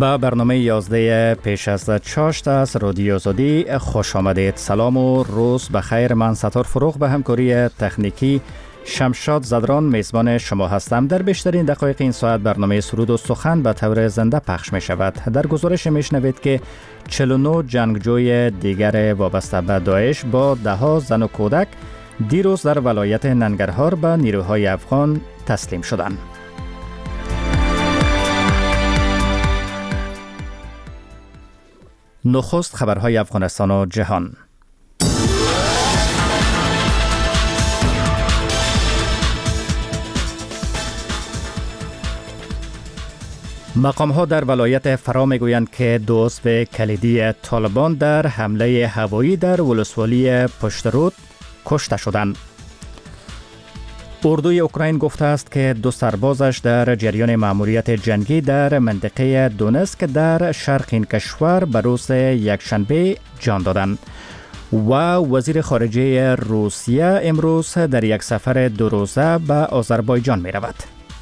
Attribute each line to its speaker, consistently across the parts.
Speaker 1: با برنامه 11 پیش از چاشت از رادیو آزادی خوش آمدید. سلام و روز بخیر. من ستار فروغ به همکاری تکنیکی شمشاد زدران میزبان شما هستم. در بیشترین دقایق این ساعت برنامه سرود و سخن به طور زنده پخش می شود. در گزارش می شنوید که 49 جنگجوی دیگر وابسته به داعش با ده‌ها زن و کودک دیروز در ولایت ننگرهار به نیروهای افغان تسلیم شدند. نخست خبرهای افغانستان و جهان. مقام‌ها در ولایت فرا می‌گویند که دو عضو کلیدی طالبان در حمله هوایی در ولسوالی پشترود کشته شدند. اردوی اوکراین گفته است که دو سربازش در جریان مأموریت جنگی در منطقه دونسک در شرق این کشور به روز یکشنبه جان دادند. و وزیر خارجه روسیه امروز در یک سفر 2 روزه به آذربایجان می رود.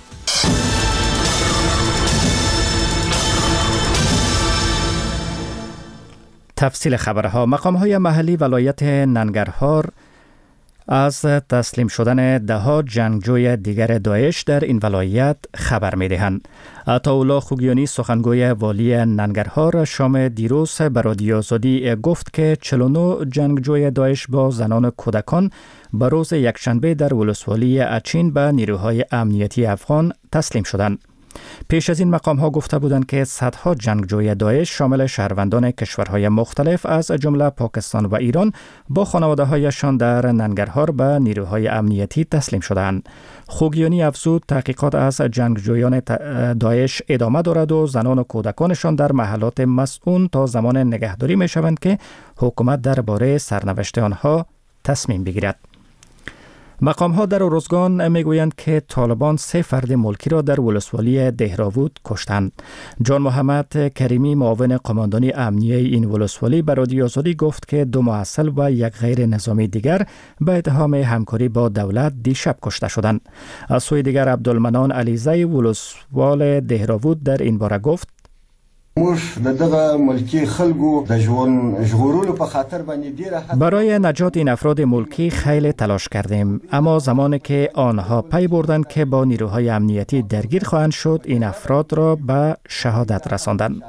Speaker 1: تفصیل خبرها. مقام‌های محلی ولایت ننگرهار از تسلیم شدن ده‌ها جنگجوی دیگر داعش در این ولایت خبر می‌دهند. عطاالله خوگیانی سخنگوی والی ننگرهار شام دیروز به رادیو آزادی گفت که 49 جنگجوی داعش با زنان و کودکان به روز یکشنبه در ولسوالی اچین به نیروهای امنیتی افغان تسلیم شدند. پیش از این مقام‌ها گفته بودند که صدها جنگجوی داعش شامل شهروندان کشورهای مختلف از جمله پاکستان و ایران با خانواده‌هایشان در ننگرهار به نیروهای امنیتی تسلیم شدند. خوگیانی افزود تحقیقات از جنگجویان داعش ادامه دارد و زنان و کودکانشان در محلات مسئول تا زمان نگهداری می‌شوند که حکومت درباره سرنوشت آنها تصمیم بگیرد. مقام‌ها در اروزگان میگویند که طالبان 3 فرد ملکی را در ولسوالی دهراوود کشتند. جان محمد کریمی معاون قماندانی امنیه این ولسوالی به رادیو آزادی گفت که 2 محصل و 1 غیر نظامی دیگر به اتهام همکاری با دولت دیشب کشته شدند. از سوی دیگر عبدالمنان علیزی ولسوال دهراوود در این باره گفت برای نجات این افراد ملکی خیلی تلاش کردیم، اما زمانی که آنها پی بردند که با نیروهای امنیتی درگیر خواهند شد این افراد را به شهادت رساندند.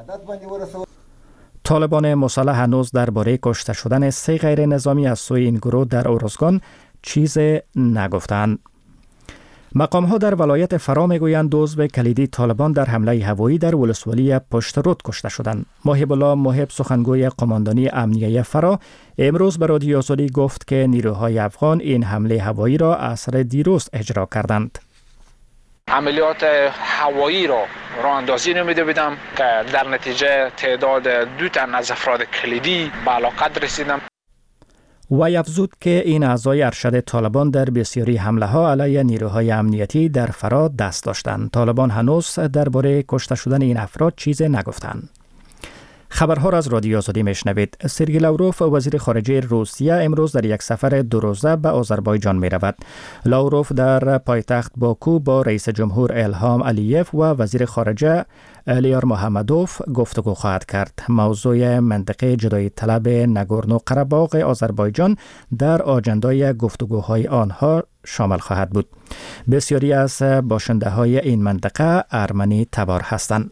Speaker 1: طالبان مسلح هنوز درباره کشته شدن 3 غیر نظامی از سوی این گروه در اروزگان چیزی نگفتند. مقام‌ها در ولایت فرا میگویند 2 عضو کلیدی طالبان در حمله هوایی در ولسوالی پشترود کشته شدند. محب الله محب سخنگوی قماندانی امنیه فرا امروز به رادیو آزادی گفت که نیروهای افغان این حمله هوایی را عصر دیروز اجرا کردند.
Speaker 2: عملیات هوایی را راه اندازی نمیده بودم که در نتیجه تعداد 2 تن از افراد کلیدی به هلاکت رسیدند.
Speaker 1: و افزود که این اعضای ارشد طالبان در بسیاری حمله ها علیه نیروهای امنیتی در فرا دست داشتند. طالبان هنوز درباره کشته شدن این افراد چیزی نگفتند. خبرها را از رادیو آزادی میشنوید. سرگئی لاوروف وزیر خارجه روسیه امروز در یک سفر 2 روزه به آذربایجان می رود. لاوروف در پایتخت باکو با رئیس جمهور الهام علیف و وزیر خارجه الیار محمدوف گفتگو خواهد کرد. موضوع منطقه جدایی طلب نگورنو قره‌باغ آذربایجان در آجندای گفتگوهای آنها شامل خواهد بود. بسیاری از باشنده های این منطقه ارمنی تبار هستند.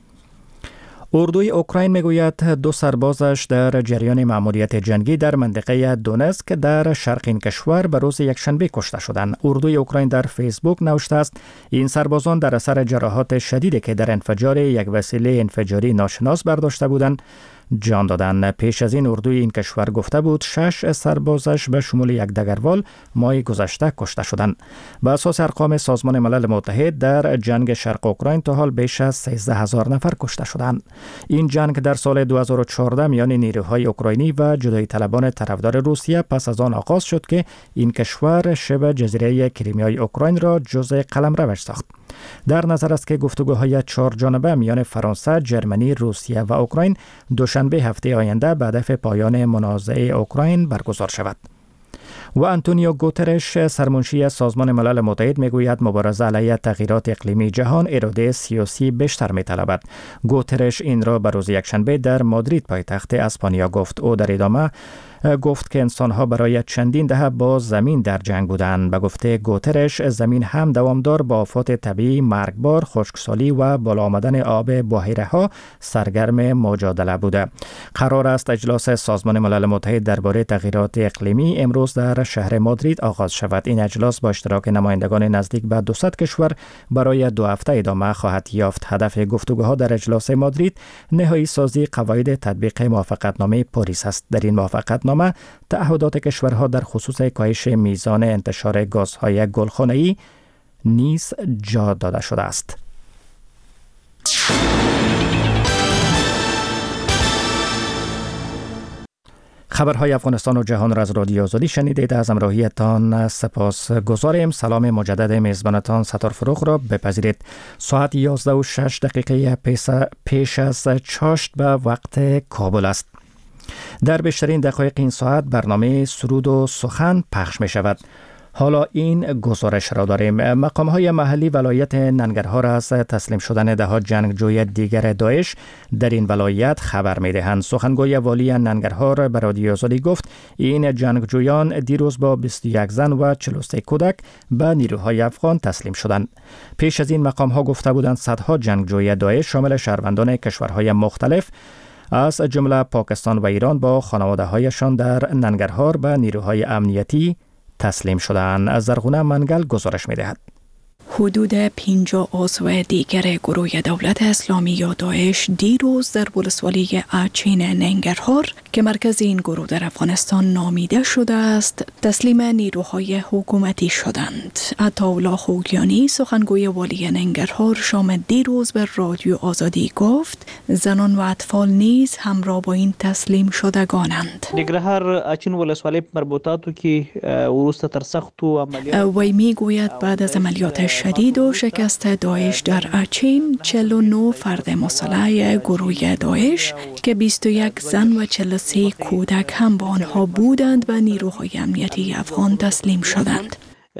Speaker 1: اردوی اوکراین میگوید 2 سربازش در جریان مأموریت جنگی در منطقه دونسک در شرق این کشور به روز یکشنبه کشته شدند. اردوی اوکراین در فیسبوک نوشته است این سربازان در اثر جراحات شدیدی که در انفجار یک وسیله انفجاری ناشناس برداشته بودند جان دادند. پیش از این اردوی این کشور گفته بود 6 سربازش به شمول 1 دگروال ماه گذشته کشته شدند. به اساس ارقام سازمان ملل متحد در جنگ شرق اوکراین تا حال بیش از 13,000 نفر کشته شدند. این جنگ در سال 2014 میان نیروهای اوکراینی و جدایی طلبان طرفدار روسیه پس از آن آغاز شد که این کشور شبه جزیره کریمیای اوکراین را جزء قلمروش ساخت. در نظر است که گفتگوهای 4 جانبه میان فرانسه، جرمنی، روسیه و اوکراین دوشنبه هفته آینده به هدف پایان منازعه اوکراین برگزار شود. و آنتونیو گوترش سرمنشی سازمان ملل متحد میگوید مبارزه علیه تغییرات اقلیمی جهان اراده سیاسی بیشتر میطلبد. گوترش این را به روز یکشنبه در مادرید پایتخت اسپانیا گفت. او در ادامه گفت که انسان‌ها برای چندین دهه با زمین در جنگ بودند. به گفته گوترش زمین هم دوامدار با آفات طبیعی مرگبار، خشکسالی و بالا آمدن آب بحیره‌ها سرگرم مجادله بوده. قرار است اجلاس سازمان ملل متحد درباره تغییرات اقلیمی امروز در شهر مادرید آغاز شود. این اجلاس با اشتراک نمایندگان نزدیک به 200 کشور برای 2 هفته ادامه خواهد یافت. هدف گفتگوها در اجلاس مادرید نهایی سازی قواعد تطبیق موافقتنامه پاریس است. در این موافقتنامه تعهدات کشورها در خصوص کاهش میزان انتشار گازهای گلخانه‌ای نیز جا داده شده است. خبرهای افغانستان و جهان را از رادیو آزادی شنیدید. از همراهیتان سپاسگزاریم. سلام مجدد میزبانتان ستار فروغ را بپذیرید. ساعت 11:06 پیش از چاشت به وقت کابل است. در بیشترین دقایق این ساعت برنامه سرود و سخن پخش می شود. حالا این گزارش را داریم. مقام‌های محلی ولایت ننگرهار از تسلیم شدن 10 جنگجوی دیگر داعش در این ولایت خبر می‌دهند. سخنگوی والی ننگرهار به رادیو آزادی گفت این جنگجویان دیروز با 21 زن و 43 کودک به نیروهای افغان تسلیم شدند. پیش از این مقام‌ها گفته بودند صدها جنگجوی داعش شامل شهروندان کشورهای مختلف از جمله پاکستان و ایران با خانواده‌هایشان در ننگرهار به نیروهای امنیتی تسلیم شدند. از زرغونه منگل گزارش می‌دهد.
Speaker 3: حدود 50 عضو دیگر گروه دولت اسلامی یا داعش دیروز در ولسوالی اچین ننگرهار که مرکز این گروه در افغانستان نامیده شده است تسلیم نیروهای حکومتی شدند. عطاالله خوگیانی سخنگوی والی ننگرهار شام دیروز به رادیو آزادی گفت زنان و اطفال نیز همراه با این تسلیم شدگانند.
Speaker 4: ننگرهار اچین ولسوالی مربوطاتو که وروسته تر سختو عملیات
Speaker 3: وی میگوید بعد از عملیات شدید و شکست داعش در اچین 49 فرد مسلح گروه داعش که 21 زن و 43 کودک هم با آنها بودند و نیروهای امنیتی افغان تسلیم شدند.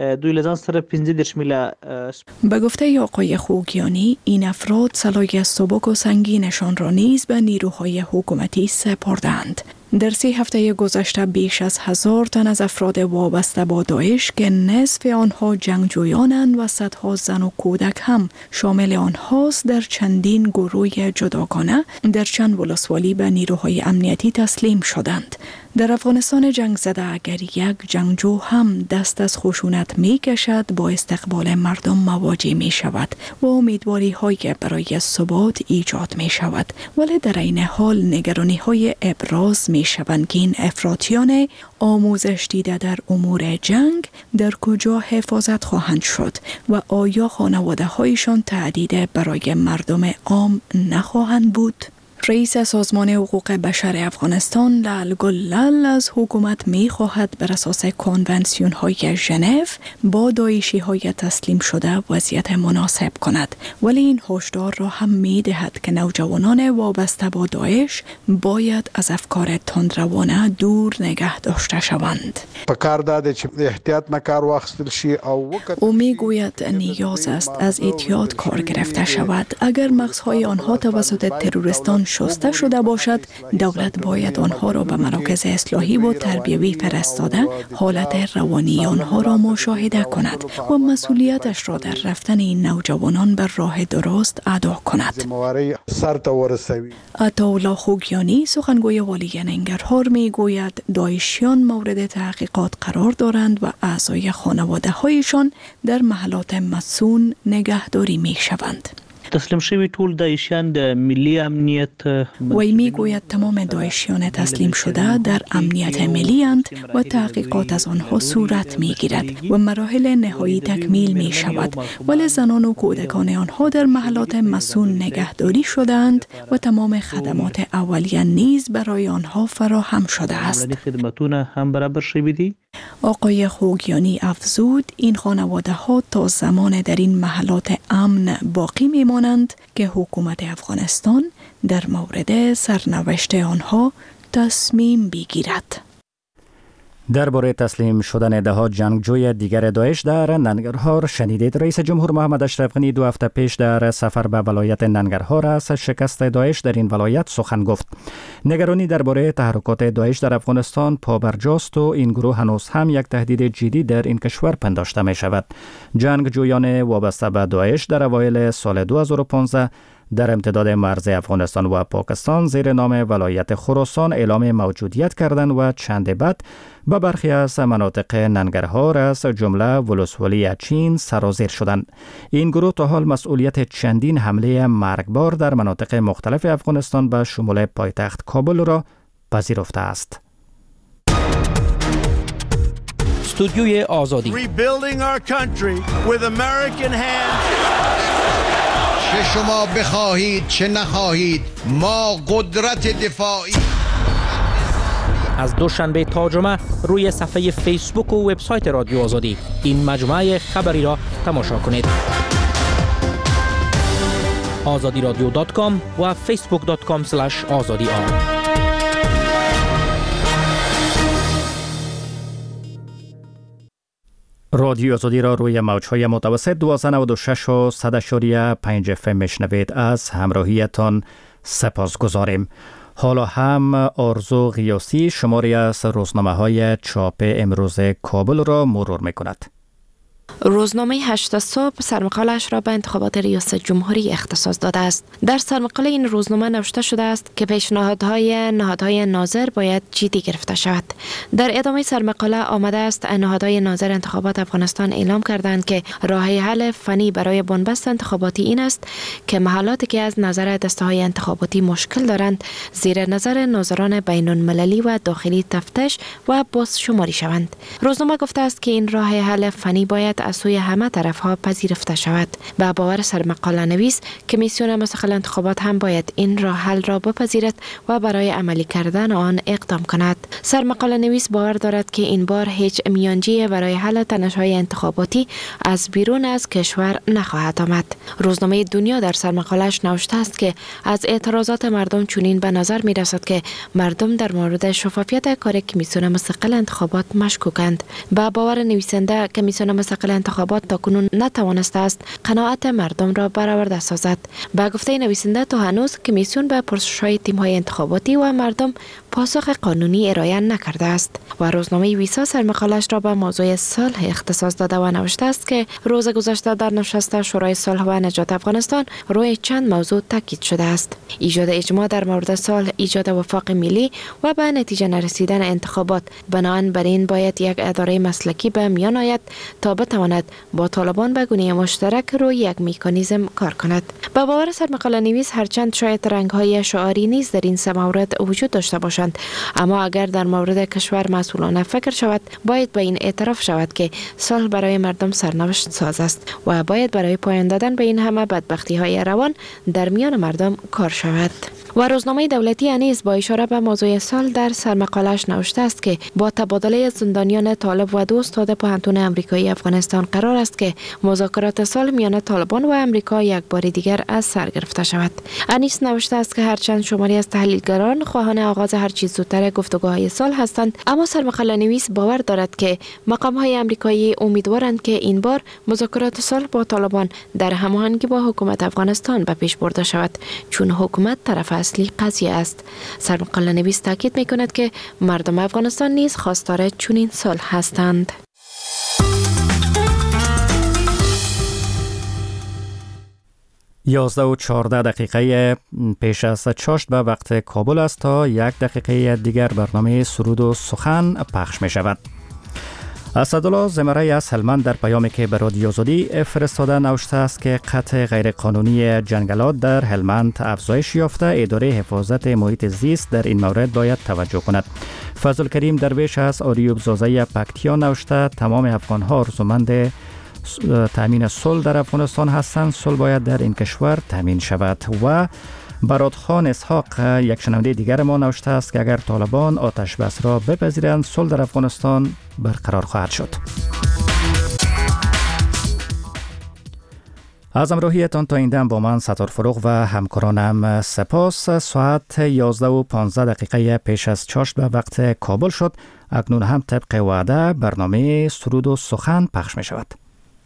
Speaker 3: به گفته آقای خوگیانی این افراد سلاح سبک و سنگینشان را نیز به نیروهای حکومتی سپردند. در 3 هفته گذشته بیش از 1000 تن از افراد وابسته با داعش که نصف آنها جنگجویانند و صدها زن و کودک هم شامل آنهاست در چندین گروه جداگانه در چند ولسوالی به نیروهای امنیتی تسلیم شدند. در افغانستان جنگ زده اگر یک جنگجو هم دست از خشونت می کشد با استقبال مردم مواجه می شود و امیدواری های برای ثبات ایجاد می شود، ولی در این حال نگرانی های ابراز می شوند که این افراطیان آموزش دیده در امور جنگ در کجا حفاظت خواهند شد و آیا خانواده هایشان تهدید برای مردم عام نخواهند بود؟ رئیس سازمان حقوق بشر افغانستان لال گلال از حکومت می خواهد بر اساس کنونسیون های ژنو با داعشی های تسلیم شده وضعیت مناسب کند، ولی این هشدار را هم می دهد که نوجوانان وابسته با داعش باید از افکار تندروانه دور نگه داشته شوند. او می گوید نیاز است از احتیاط کار گرفته شود. اگر مغزهای آنها توسط تروریستان شسته شده باشد، دولت باید آنها را به مراکز اصلاحی و تربیوی فرستاده حالت روانی آنها را مشاهده کند و مسئولیتش را در رفتن این نوجوانان بر راه درست ادا کند. عطاالله خوگیانی سخنگوی والی ننگرهار می گوید داعشیان مورد تحقیقات قرار دارند و اعضای خانواده هایشان در محلات مسکون نگهداری می شوند.
Speaker 4: تسلیم شوی ټول داعشیان د ملی امنیت
Speaker 3: وی میگوید تمام داعشیان تسلیم شده در امنیت ملی اند و تحقیقات از آنها صورت میگیرد و مراحل نهایی تکمیل می شود، ولی زنان و کودکان آنها در محلات مسکون نگهداری شدند و تمام خدمات اولیه نیز برای آنها فراهم شده است.
Speaker 4: خدمتونه هم برابر شوی دی.
Speaker 3: آقای خوگیانی افزود این خانواده ها تا زمان در این محلات امن باقی میمانند که حکومت افغانستان در مورد سرنوشت آنها تصمیم بگیرد.
Speaker 1: درباره تسلیم شدن 10 جنگجوی دیگر داعش در ننگرهار شنیدید. رئیس جمهور محمد اشرف غنی 2 هفته پیش در سفر به ولایت ننگرهار از شکست داعش در این ولایت سخن گفت. نگرانی درباره تحرکات داعش در افغانستان پابرجاست و این گروه هنوز هم یک تهدید جدی در این کشور پنداشته می شود. جنگجویان وابسته به داعش در اوایل سال 2015 در امتداد مرز افغانستان و پاکستان زیر نام ولایت خراسان اعلام موجودیت کردند و چند بعد به برخی از مناطق ننگرهار از جمله ولسوالی چین سرازیر شدند. این گروه تا حال مسئولیت چندین حمله مرگبار در مناطق مختلف افغانستان به شمول پایتخت کابل را پذیرفته است.
Speaker 5: استودیوی آزادی
Speaker 6: Rebuilding our country with American hands.
Speaker 7: چه شما بخواهید چه نخواهید ما قدرت دفاعی.
Speaker 5: از دوشنبه تا جمعه روی صفحه فیسبوک و وبسایت رادیو آزادی این مجموعه خبری را تماشا کنید. azadiradio.com و facebook.com/azadi.
Speaker 1: رادیو آزادی را روی موج‌های متوسط 1296 و 100.5 FM میشنوید. از همراهیتان سپاسگزاریم. حالا هم آرزو غیاسی شماری از روزنامه‌های چاپ امروز کابل را مرور می‌کند.
Speaker 8: روزنامه 8 صبح سرمقاله‌اش را به انتخابات ریاست جمهوری اختصاص داده است. در سرمقاله این روزنامه نوشته شده است که پیشنهادهای نهادهای ناظر باید جدی گرفته شود. در ادامه سرمقاله آمده است نهادهای ناظر انتخابات افغانستان اعلام کردند که راه حل فنی برای بنبست انتخاباتی این است که محلاتی که از نظر دسته‌های انتخاباتی مشکل دارند زیر نظر ناظران بین‌المللی و داخلی تفتیش و بازشماری شوند. روزنامه گفته است که این راه حل فنی باید از سوی همه طرفها پذیرفته شود. به باور سرمقاله نویس کمیسیون مستقل انتخابات هم باید این راه حل را بپذیرد و برای عملی کردن آن اقدام کند. سرمقاله نویس باور دارد که این بار هیچ میانجی برای حل تنش‌های انتخاباتی از بیرون از کشور نخواهد آمد. روزنامه دنیا در سرمقاله‌اش نوشته است که از اعتراضات مردم چنین به نظر می رسد که مردم در مورد شفافیت کار کمیسیون مستقل انتخابات مشکوکند. به باور نویسنده کمیسیون مستقل انتخابات تاکنون نتوانسته است قناعت مردم را برآورده سازد. به گفته نویسنده تا هنوز کمیسیون به پرسش‌های تیم‌های انتخاباتی و مردم پاسخ قانونی ارائه نکرده است. و روزنامه ویسا سرمقاله‌اش را به موضوع صلح اختصاص داده و نوشته است که روز گذشته در نشست شورای صلح و نجات افغانستان روی چند موضوع تاکید شده است: ایجاد اجماع در مورد صلح، ایجاد وفاق ملی و به نتیجه نرسیدن انتخابات. بنابراین باید یک اداره مسلکی به میان آید تا بتواند با طالبان به گونه مشترک روی یک مکانیزم کار کند. با باور سرمقاله نویس هرچند شاید رنگ‌های شعاری نیز در این سه مورد وجود داشته باشند، اما اگر در مورد کشور مسئولانه فکر شود باید به این اعتراف شود که صلح برای مردم سرنوشت ساز است و باید برای پایان دادن به این همه بدبختی‌های روان در میان مردم کار شود. و روزنامه دولتی نیز با اشاره به موضوع صلح در سرمقاله‌اش نوشته است که با تبادله زندانیان طالب و دو استاد پوهنتون آمریکایی افغانستان قرار است که مذاکرات صلح میان طالبان و آمریکا یک بار دیگر از سر گرفته شود. انیس نوشته است که هرچند شماری از تحلیلگران خواهان آغاز هر چیز زودتر گفتگوهای صلح هستند، اما سرمقاله نویس باور دارد که مقام‌های آمریکایی امیدوارند که این بار مذاکرات صلح با طالبان در هماهنگی با حکومت افغانستان به پیش برده شود، چون حکومت طرف اصلی قضیه است. سرمقاله نویس تاکید می‌کند که مردم افغانستان نیز خواستار چنین صلح هستند.
Speaker 1: 11:14 پیش از چاشت به وقت کابل است. تا 1 دقیقه دیگر برنامه سرود و سخن پخش می شود. اسدالله زمره از هلمند در پیامی که به رادیو آزادی فرستاده نوشته است که قطع غیرقانونی جنگلات در هلمند افزایش یافته. اداره حفاظت محیط زیست در این مورد باید توجه کند. فضل کریم درویش از آریوب زازه پکتیا نوشته تمام افغان‌ها آرزومند تامین صلح در افغانستان هستند. صلح باید در این کشور تامین شود. و برادخان اسحاق یک شنونده دیگر ما نوشته است که اگر طالبان آتش بس را بپذیرند صلح در افغانستان برقرار خواهد شد. از همراهیتان تا این دم با من ستار فروغ و همکارانم سپاس. ساعت 11:15 پیش از چاشت به وقت کابل شد. اکنون هم طبق وعده برنامه سرود و سخن پخش می شود.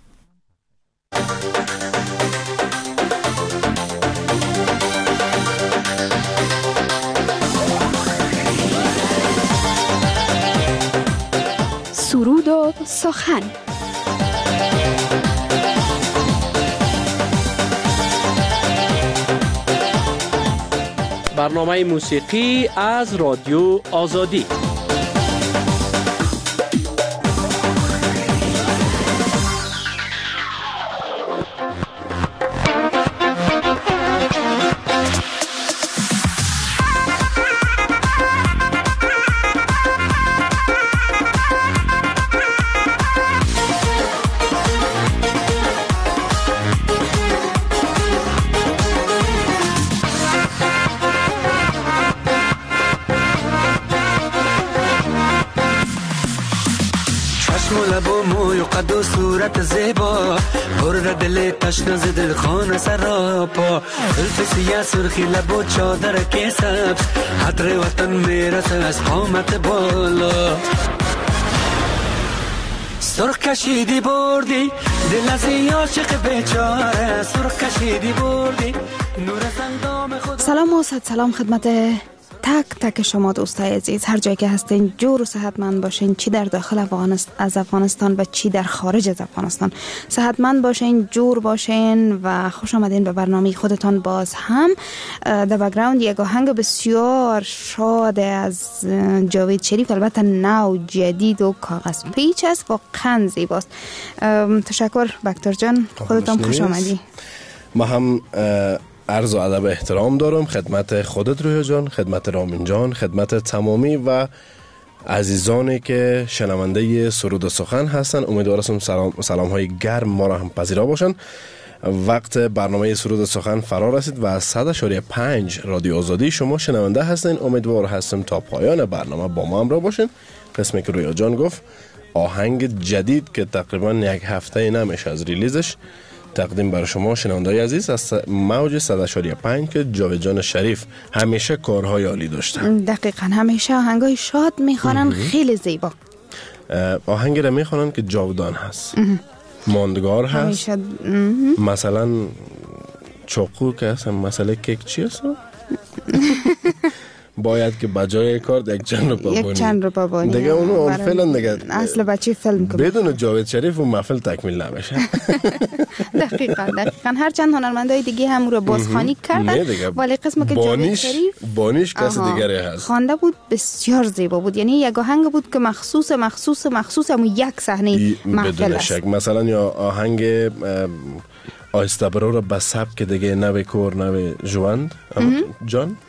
Speaker 3: سرود و سخن.
Speaker 9: برنامه موسیقی از رادیو آزادی.
Speaker 10: قد و صورت زیبا برد دل تشنه ز دل خانه سراپا الف سیاه سرخی لب و چادر که سبز حدر وطن میرسه از قامت بالا سرخ کشیدی بردی دل از عاشق بیچاره سرخ کشیدی بردی نور از اندام خود.
Speaker 11: سلام و صد سلام خدمت تک تک شما دوستای عزیز، هر جایی که هستین جور و صحتمند باشین، چی در داخل از افغانستان و چی در خارج از افغانستان. صحتمند باشین، جور باشین و خوش آمدین به برنامه خودتان. باز هم در بک‌گراند یک آهنگ بسیار شاد از جاوید شریف، البته نو جدید و کاغذ پیچ است، واقعا زیباست. تشکر بکتر جان، خودتان خوش آمدی.
Speaker 12: ما هم عرض و ادب احترام دارم خدمت خودت رویا جان، خدمت رامین جان، خدمت تمامی و عزیزانی که شنونده سرود و سخن هستن. امیدوارم سلام های گرم ما را هم پذیرا باشن. وقت برنامه سرود و سخن فرا رسید و از 100.5 رادیو آزادی شما شنونده هستین. امیدوار هستم تا پایان برنامه با ما همراه باشین. قسمی که رویا جان گفت آهنگ جدید که تقریبا یک هفته نمیشه از ریلیزش تقدیم برای شما شنونده‌های عزیز از موج 100.5 که جاوید جان شریف همیشه کارهای عالی داشتن.
Speaker 11: دقیقاً همیشه آهنگای شاد میخوانن، خیلی زیبا.
Speaker 12: آهنگی را میخوانن که جاودان هست، ماندگار هست. مثلا چاقو که هست، مسئله کیک چی هست؟ باید که بجای کار یک چند رو بابانی دیگه اونو آن فیلم دیگه
Speaker 11: اصل بچه فیلم که
Speaker 12: بدون جاوید شریف اون محفل تکمیل نمیشه.
Speaker 11: دقیقاً هر چند هنرمندای دیگه هم رو بازخوانی کردن، ولی قسم که جاوید شریف
Speaker 12: بانیش کس دیگری هست
Speaker 11: خوانده بود، بسیار زیبا بود. یعنی یک آهنگ بود که مخصوص همون یک صحنه محفل است.
Speaker 12: بدون شک مثلا یا آهنگ آیسته برو رو به سبک دیگه نوی کور نوی جوند جان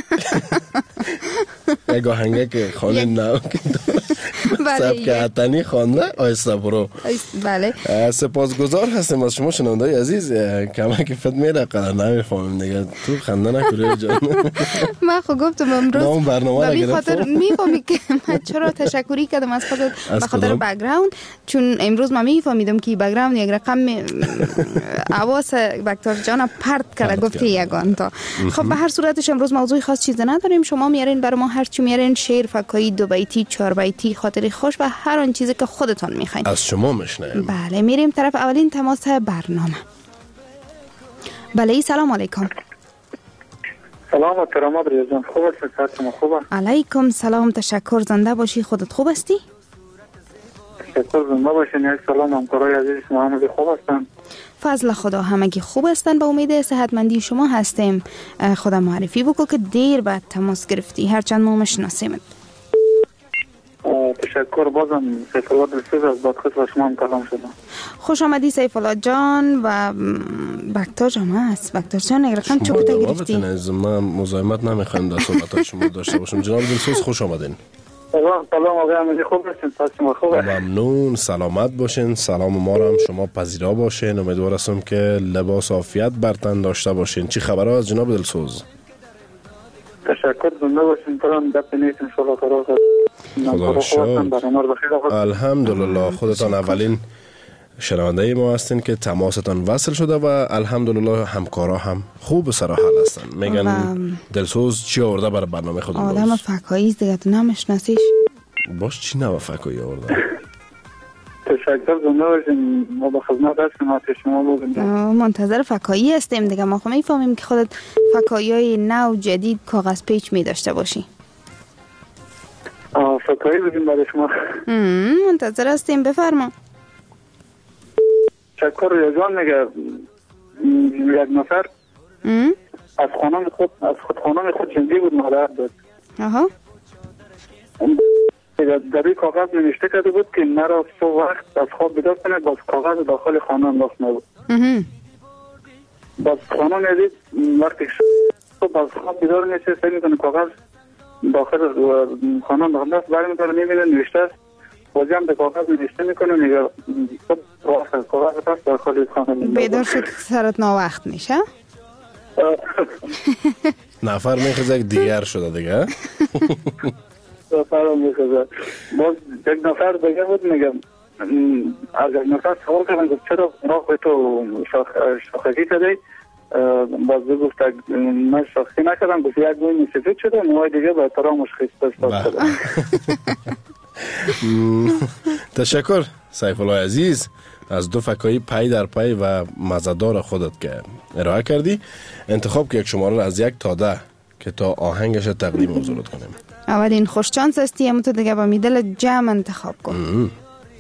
Speaker 12: یک آهنگه که خانه نو سبک عطنی خانده آیسته برو.
Speaker 11: بله
Speaker 12: سپاسگزار هستیم از شما شنونده‌های عزیز. کمک فت میره قدر نمیفهمیم دیگه، تو خنده نکنی جان.
Speaker 11: من خب گفتم امروز
Speaker 12: برنامه
Speaker 11: به خاطر میفهمی که من چرا تشکری کردم از خودت به خاطر بک‌گراند، چون امروز من میفهمیدم که بک‌گراند یک رقم حواس بکتر جان پرت کرده گفتی یگان تا. خب به هر صورتش امروز موضوع خاص چیز نداریم، شما میارین برای ما هر چی میارین، شعر، فکایی، دو بیتی، چهار بیتی، خاطر خوش و هر آن چیزی که خودتان میخواین
Speaker 12: از شما میشنویم.
Speaker 11: بله میریم طرف اولین تماس برنامه. بله سلام علیکم.
Speaker 13: سلام محترم ابراهیم جان، خوب هستی؟ خوبه.
Speaker 11: علیکم سلام، تشکر. زنده باشی. خودت خوب هستی؟
Speaker 13: تشکر. زنده باشین. سلام همکارای عزیز شما، همگی خوب هستن؟
Speaker 11: فضل خدا همگی خوب هستن. به امید صحتمندی شما هستیم. خدا معرفی بکو که دیر بعد تماس گرفتی، هرچند ما مشناسیم.
Speaker 13: تشکر. بازم سیف الله دلسوز از بادخش و شما هم کلام شدم.
Speaker 11: خوش آمدی سیف الله جان. و بکتاج هم هست. بکتاج جان یک رقم چوکتا گرفتی.
Speaker 12: من مزاحمت نمیخوایم در صحبتات شما داشته باشم. جناب دلسوز خوش آمدین.
Speaker 13: سلام آقای امیدی، خوب هستین؟ خوبه.
Speaker 12: ممنون، سلامت باشین. سلام ما را هم شما پذیرا باشین. امیدوار هستم که لباس عافیت بر تن داشته باشین. چی خبر از جناب دلسوز؟
Speaker 13: تشکر. زنده باشین. پران دپ نیست ان شاء الله.
Speaker 12: خدا شکر. الحمدلله. خودتان اولین شنونده ما هستین که تماستان وصل شده و الحمدلله همکارا هم خوب سر حال هستن. میگن دلسوز چی آورده برای برنامه خود امروز؟
Speaker 11: آدم فکایی است دیگه، تو نمیشناسیش.
Speaker 12: باش چی نوع فکایی آورده؟
Speaker 13: تشکر زنده باشین، ما به خدمت هستیم. شما بگید.
Speaker 11: منتظر فکایی هستیم دیگه. ما خب میفهمیم که خودت فکایی های نو جدید کاغذ پیچ می داشته باشی.
Speaker 13: فکایی بگیم برای شما.
Speaker 11: منتظر هستیم، بفرما.
Speaker 13: تشکر یزان میگه یک نفر از خانم خود جندی بود، ناراحت بود.
Speaker 11: آها.
Speaker 13: در این کاغذ نوشته کرده بود که مرا صبح وقت از خواب بیدار کنه، باز کاغذ داخل خانه انداخت بود. باز خانم ندید وقتی صبح از خواب بیدار میشه سعی میکنه کاغذ داخل خانه انداخت، برمی میکنه میبینه نوشته است، بازی هم به کاغذ نوشته میکنه، میگه کاغذ پس داخل خانه
Speaker 11: بیدار شد که سرت ناوقت میشه.
Speaker 12: نفر میخوزه دیگر شده دیگه.
Speaker 13: نفر میخوزه. باز یک نفر دیگه بود، میگم از یک نفر سوال کردن گفت چرا راه به تو شاخگی کردی؟ باز گفت من شاخگی نکردم، گفت یک گوی سفید شده، موهای دیگه به احترامش خیسته شده.
Speaker 12: تشکر سیف الله عزیز از دو فکایی پی در پی و مزدار خودت که ارائه کردی. انتخاب که یک شماره را از 1 تا 10 که تا آهنگش تقدیم حضورت کنیم.
Speaker 11: اولین خوش چانس هستی، اما تو دیگه با میدل جمع انتخاب کن.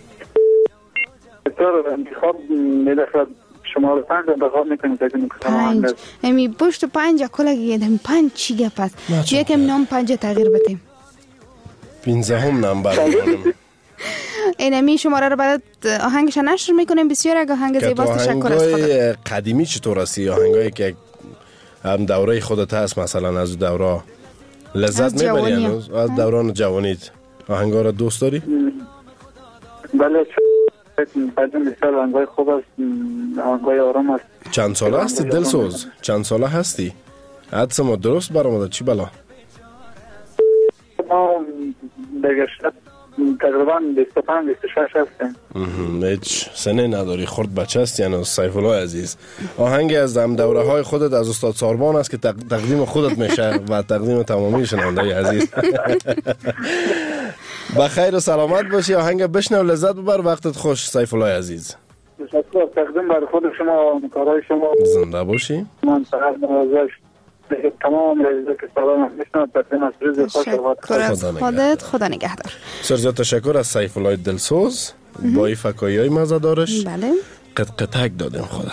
Speaker 13: انتخاب میدفت شماره 5 انتخاب میکنید.
Speaker 11: 5 امی پشت 5 کلگی دمی 5 چی گپ است؟ یکم نام 5 تغییر بدیم.
Speaker 12: 15 نمبر کنیم.
Speaker 11: این امی شماره رو بعد آهنگش نشر میکنیم. بسیار اگه آهنگ زیباست. تشکر از خودت.
Speaker 12: قدیمی چطور هستی؟ آهنگایی که هم دوره خودت هست، مثلا از دوره لذت میبری هنوز؟ از دوران جوانیت آهنگا رو دوست داری؟
Speaker 13: بله، بسیار آهنگای خوب است، آهنگای آرام است.
Speaker 12: چند ساله هستی دلسوز؟ چند ساله هستی؟ حدس ما درست برآمده چی بلا؟
Speaker 13: ما بگشت تقریبا 25-26 هستیم.
Speaker 12: هیچ سنه نداری، خرد بچه هستی یعنی سیف الله عزیز. آهنگ از هم دوره های خودت از استاد ساربان است که تقدیم خودت میشه و تقدیم تمامی شنونده عزیز. بخیر و سلامت باشی، آهنگ بشنو لذت ببر، وقتت خوش سیف الله عزیز.
Speaker 13: تشکر. تقدیم بر خود شما، کارهای شما.
Speaker 12: زنده باشی.
Speaker 13: من فقط نوازش تمام عزیزا که سلام میشنم، تقدیم از روز خوش
Speaker 11: خودت. خدا نگهدار.
Speaker 12: سرزیاد تشکر از سیف الله دلسوز با این فکایی های مزدارش.
Speaker 11: بله.
Speaker 12: قطعک دادیم خدا.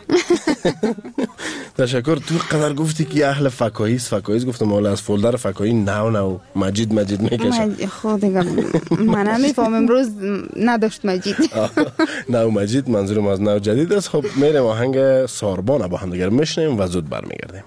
Speaker 12: تشکر. تو قدر گفتی که اهل فکاییست گفتم حالا از فولدر فکایی نو مجید میکشه.
Speaker 11: خود دیگه من نمیفهم امروز نداشت مجید.
Speaker 12: نو مجید منظورم از نو جدید است. خب میریم آهنگ ساربان با هم دیگر میشنیم و زود برمیگردیم.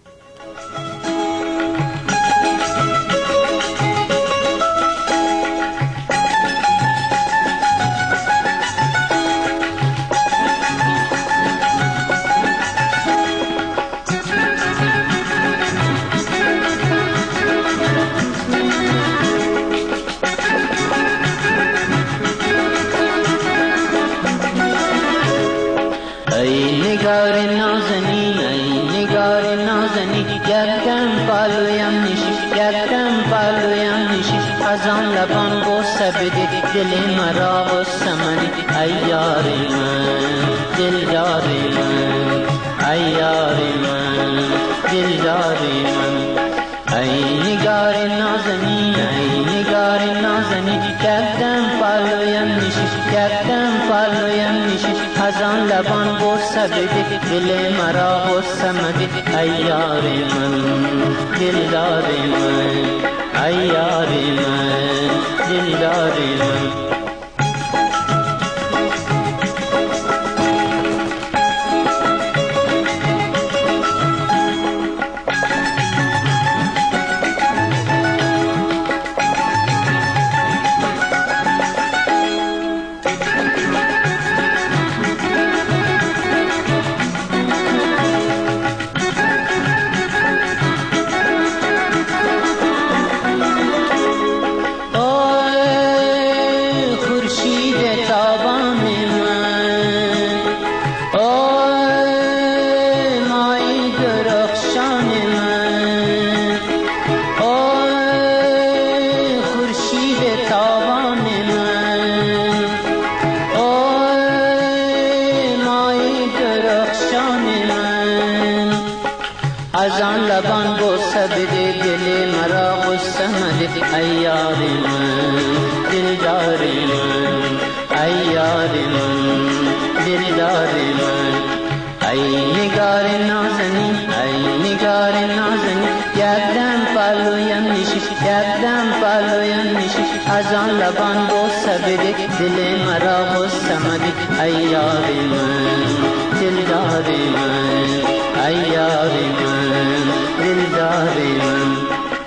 Speaker 14: لبان بوسه بده دل مرا غصه منی ای یار من دلدار من ای یار من دلدار من ای نگار نازنین ای نگار نازنین کردم پالویم میشی از آن لبان بوسه بده دل مرا غصه منی ای یار من دلدار من ای یار من دلدار من از آن لبان بوسه بده دل مرا غصه مده ای یار من دلدار من ای یار من دلدار من ای نگار نازنین ای نگار نازنین یکدم پالویم میشی یکدم پالویم میشی از آن لبان بوسه بده دل مرا غصه مده ای یار من دلدار من ای یار من دلدار من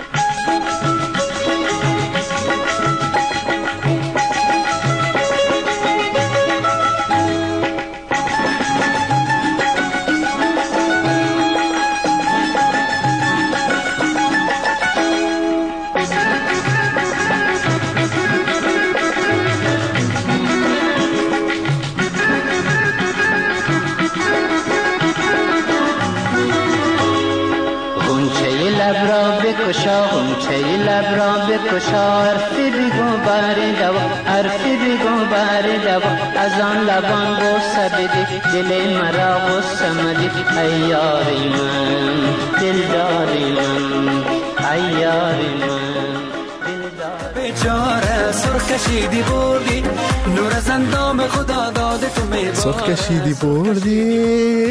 Speaker 14: بکشا غنچه لب را بکشا حرفی بگو بر دوا حرفی بگو بر دوا از آن لبان بوسه بده دل مرا غصه مده ای یار من دلدار من ای یار من
Speaker 10: بیچاره سرخ کشیدی بردی نور از اندام خدا داده تو میباری
Speaker 12: سرخ کشیدی بردی.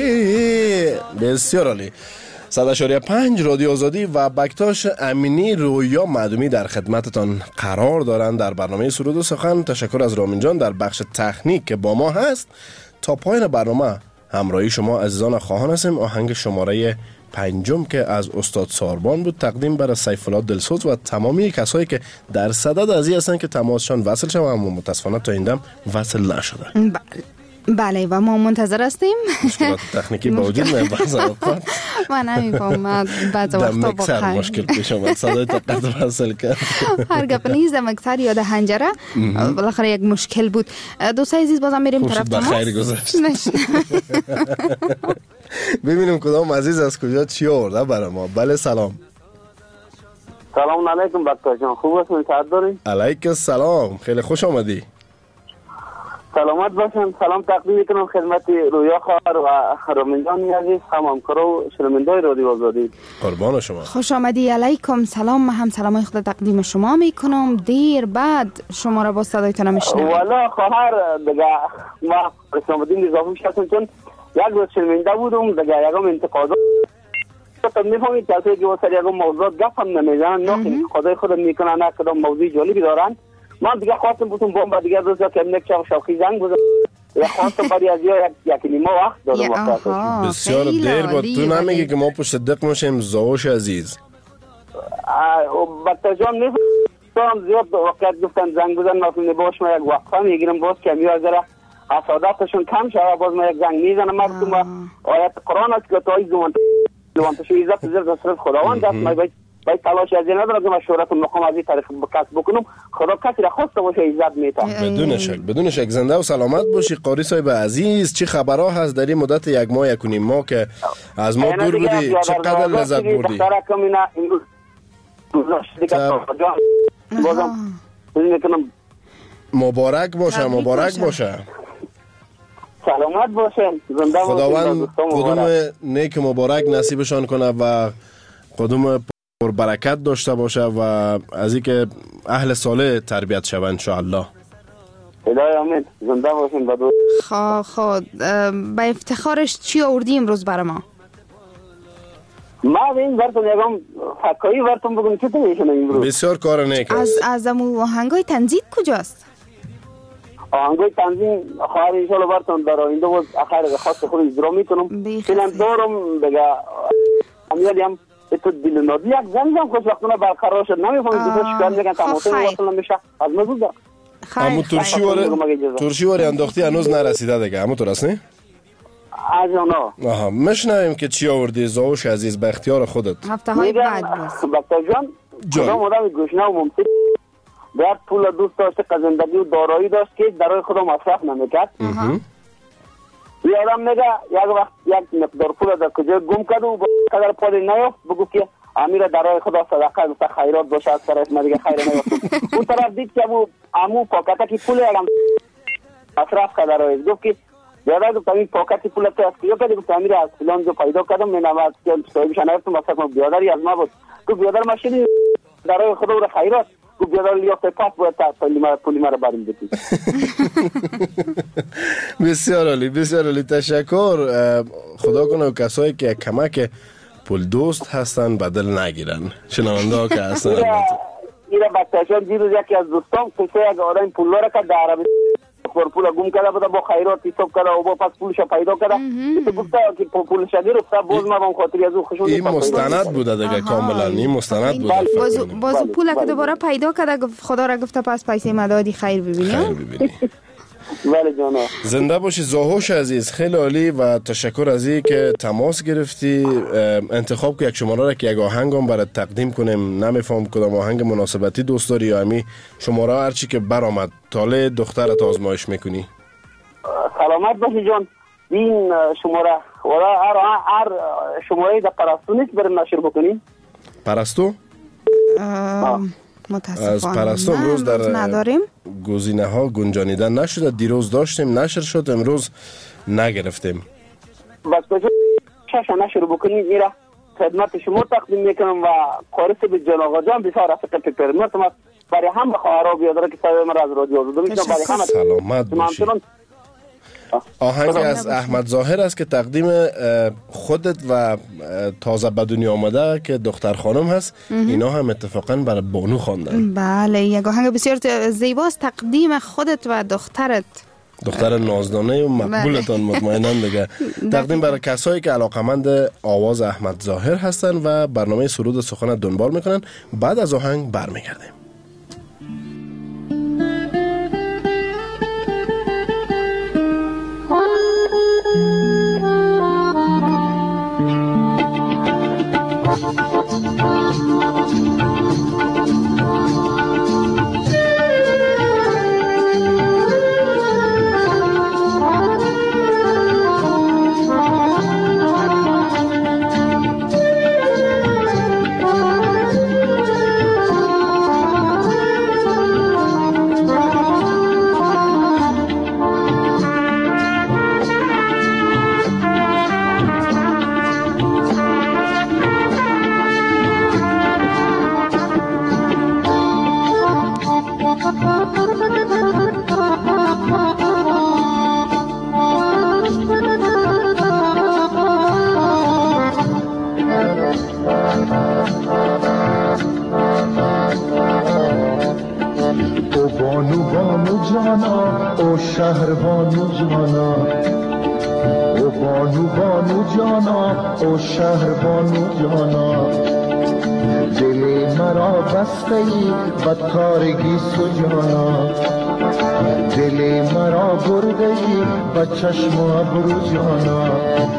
Speaker 12: بسیار عالی. 100.5 رادیو آزادی و بکتاش امینی رویا معدومی در خدمتتان قرار دارند در برنامه سرود و سخن. تشکر از رامین جان در بخش تکنیک که با ما هست. تا پایان برنامه همراهی شما عزیزان خواهان هستیم. آهنگ شماره 5 که از استاد ساربان بود تقدیم برای سیف الله دلسوز و تمامی کسایی که در صدد از این هستن که تماسشان وصل شد اما متاسفانه تا این دم وصل نشده.
Speaker 11: بله و ما منتظر هستیم.
Speaker 12: مشکلات تکنیکی با وجود من بعضی اوقات
Speaker 11: من نمیفهمم بعضی وقتا
Speaker 12: واقعا مشکل پیش اومد صدای تا قطع وصل کرد.
Speaker 11: هر گپ نیست مکسر یا ده هنجره بالاخره یک مشکل بود. دوستای عزیز بازم میریم طرف تماس.
Speaker 12: بخیر گذشت. ببینیم کدام عزیز از کجا چی آورده برای ما. بله سلام.
Speaker 15: سلام علیکم بکتا جان، خوب هستین؟ سعادت دارین؟
Speaker 12: علیکم السلام، خیلی خوش آمدی.
Speaker 15: سلامت باشن. سلام تقدیم میکنم خدمت رویا خواهر و رامین جان عزیز، همکار و شنوندگان رادیو آزادی.
Speaker 12: قربان شما.
Speaker 11: خوش آمدی. علیکم سلام. من هم سلامای خود تقدیم شما میکنم. دیر بعد شما را با صدایتان میشنوم.
Speaker 15: والا خواهر دیگه ما خوش آمدیم اضافه شدم چون یک روز شنونده بودم دیگه یکم انتقادات تو میفهمید کسی که واسه یکم موضوعات گپ هم نمیزنن نه خدای خود میکنن نه کدام موضوع جالبی دارن. من دیگه خواستم بودم با دیگه روزا که یک شوخی زنگ بزنم یا خواستم برای از یک نیمه وقت دارم.
Speaker 12: بسیار دیر بود. تو نمیگی که ما پشت دق ماشیم زاوش عزیز.
Speaker 15: بکتا جان میفهمم زیاد وقت گفتن زنگ بزن مثلا باش ما یک وقفه میگیرم باز کمی از ذره حسادتشون کم شود باز ما یک زنگ میزنم. مردم آیت قرآن است که توی زمانتشو عزت زرد صرف خداوند است. ما باید تلاش از این ندارم که من شهرت مقام از این طریق کسب بکنم. خدا کسی را خواسته باشه عزت میتن.
Speaker 12: بدون شک زنده و سلامت باشی. قاری صاحب عزیز چی خبرها هست در این مدت یک ماه یک و نیم ماه که از ما دور بودی؟ چقدر لذت بردی؟ مبارک باشه مبارک باشه.
Speaker 15: سلامت باشه.
Speaker 12: خداوند قدوم نیک مبارک نصیبشان کنه و قدوم پر برکت داشته باشه و از این که اهل صالح تربیت شوند ان شاء الله.
Speaker 15: خدای امید زنده باشین. بدو
Speaker 11: خود به افتخارش چی آوردی امروز برای ما؟
Speaker 15: ما این براتون یکم فکایی براتون بگم چی تو میشن امروز.
Speaker 12: بسیار کار نیک است.
Speaker 11: از امو آهنگای تنزید کجاست؟
Speaker 15: آهنگای تنظیم خواهر انشالله براتون در آینده باز اخیر خاص خود اجرا میکنم. فیلم دارم دیگه امیالی هم تو دل نادی یک زنجم خوش وقتونه برقرار شد نمیفهمید دوست شکر میگن تماسه وصل نمیشه از مزود ده.
Speaker 12: امو ترشی واری انداختی هنوز نرسیده دیگه همونطور است نه؟
Speaker 15: از اونا.
Speaker 12: آها مشنویم که چی آوردی زاوش عزیز به اختیار خودت.
Speaker 11: هفته های بعد باز.
Speaker 15: بکتا جان کدام آدم گوشنه و ممتد باید پول دوست داشته که زندگی و دارایی داشت که درای خدا مصرف نمیکرد. یه آدم میگه یک وقت یک مقدار پول در کجا گم کرد و قدر پول نیافت بگو که امیر درای خدا صدقه گفته خیرات باشه از طرف من دیگه خیر نیافت. اون طرف دید که امو پاکته که پول آدم مصرف کرد درای گفت که بیادر گفتم این پاکتی پول تو از کجا پیدا گفتم امیر از فلان جو پیدا کردم من از که صاحبش نرفتم واسه کنم بیادری از ما بود گفت بیادر ماشین برای خدا و خیرات گفت بیادر لیاقت پاس باید پولی مرا بریم بدی.
Speaker 12: بسیار عالی تشکر. خدا کنه کسایی که کمک پول دوست هستن بدل نگیرن شنونده ها که هستن.
Speaker 15: ایره بچه‌شان دیروز یکی از دوستان قصه یک آدم پول را که در عربی پول گم کرده بوده با خیرات حساب کرده و با پس پولش پیدا کرده تو گفته که پولش گرفته باز ما با خاطر از او خوشحال
Speaker 12: این مستند بوده دیگه کاملا این مستند بوده
Speaker 11: باز پول که دوباره پیدا کرده خدا را گفته پس پیسه مدادی خیر ببینی.
Speaker 15: بله جانا.
Speaker 12: زنده باشی زاهوش عزیز، خیلی عالی و تشکر از این که تماس گرفتی. انتخاب که یک شماره را که یک آهنگ هم برای تقدیم کنیم، نمیفهم کدام آهنگ مناسبتی دوست داری یا همی شماره هرچی که برآمد تاله دخترت آزمایش میکنی.
Speaker 15: سلامت باشی جان. این شماره هر شماره در پرستو نیست بریم نشر بکنیم.
Speaker 12: پرستو؟ از پرستو امروز در
Speaker 11: نداریم.
Speaker 12: گزینه ها گنجانیدن نشده. دیروز داشتیم نشر شد، امروز نگرفتیم.
Speaker 15: بس کجا نشر بکنیم میره خدمت شما تقدیم میکنم و قارس به جان آقا جان بسیار رفیق پیپرمنت برای هم خواهرها بیادره که صدای من از رادیو آزادی میشنم برای همه
Speaker 12: سلامت باشی. آهنگ از احمد ظاهر است که تقدیم خودت و تازه به دنیا آمده که دختر خانم هست. اینا هم اتفاقا برای بانو خواندن.
Speaker 11: بله یک آهنگ بسیار زیباست تقدیم خودت و دخترت،
Speaker 12: دختر نازدانه و مقبولتان مطمئناً دیگه. تقدیم برای کسایی که علاقمند آواز احمد ظاهر هستن و برنامه سرود سخن دنبال میکنن. بعد از آهنگ برمیگردیم.
Speaker 16: شهر بانو جانا او بانو جانا او شهر بانو جانا دل مرا بسته ای بدکارگی سجانا دل مرا برده ای بچشم و ابرو جانا